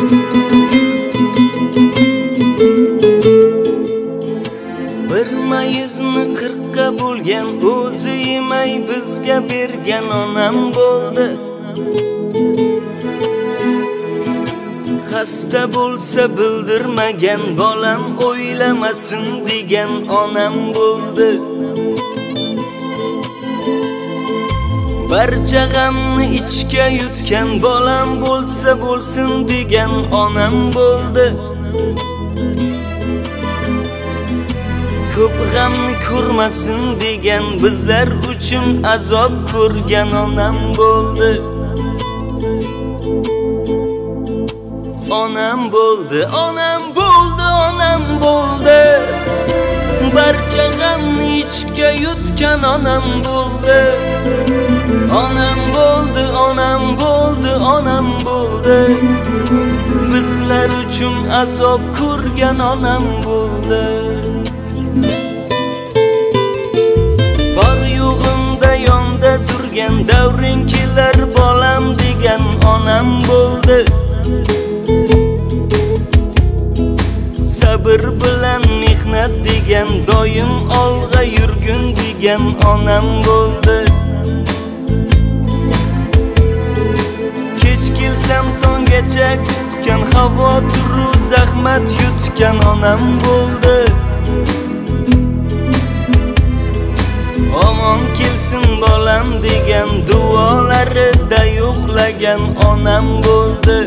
Bir mayuzni 40ga bo'lgan, o'zi yemay bizga bergan onam bo'ldi. Xasta bo'lsa bildirmagan, bolam o'ylamasin degan onam bo'ldi. Barcha g'amni ichga yutgan, bolam bo'lsa bo'lsin degan onam bo'ldi. Ko'p g'amni ko'rmasin degan, bizlar uchun azob ko'rgan onam bo'ldi. Onam bo'ldi, onam bo'ldi, onam bo'ldi. Barcha g'amni ichga yutgan onam bo'ldi. Onam bo'ldi, onam bo'ldi, onam bo'ldi. Bizlar uchun azob ko'rgan onam bo'ldi. Bor yo'g'imda yonda turgan, davring kelar bolam degan onam bo'ldi. Sabr bilan mehnat degan, doim olg'a yurgin degan onam bo'ldi. Kech kelsam tonggacha kutgan, xavotir u zahmat yutgan onam bo'ldi. Omon kelsin bolam degan, duolarida yo'qlagan onam bo'ldi.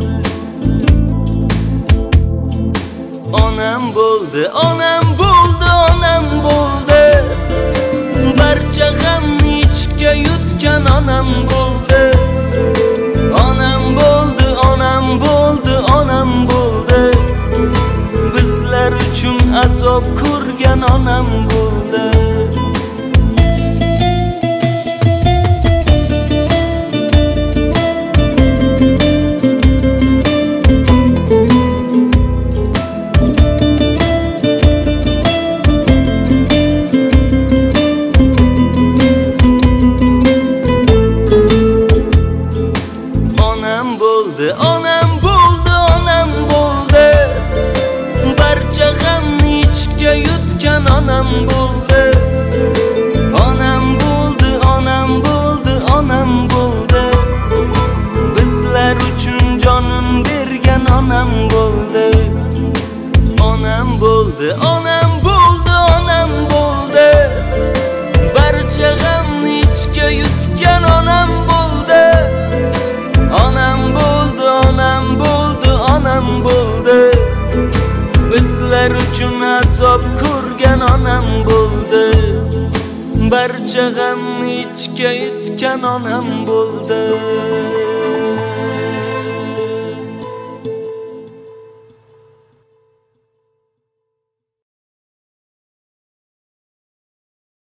Onam bo'ldi, onam bo'ldi, onam bo'ldi. Barcha g'amni ichga yutgan onam bo'ldi. Onam bo'ldi, onam bo'ldi, onam bo'ldi. Bizlar uchun azob ko'rgan onam bo'ldi. Onam bo'ldi, onam bo'ldi, onam bo'ldi. Barcha g'amni ichga yutgan onam bo'ldi. Onam bo'ldi, onam bo'ldi, onam bo'ldi. Bizlar uchun jonin bergan onam bo'ldi. Onam bo'ldi, onam bo'ldi, onam bo'ldi. Barcha g'amni ichga yutgan onam bo'ldi. Onam bo'ldi, onam bo'ldi, onam bo'ldi. Bizlar uchun azob ko'rgan onam bo'ldi. Barcha g'amni ichga yutgan onam bo'ldi.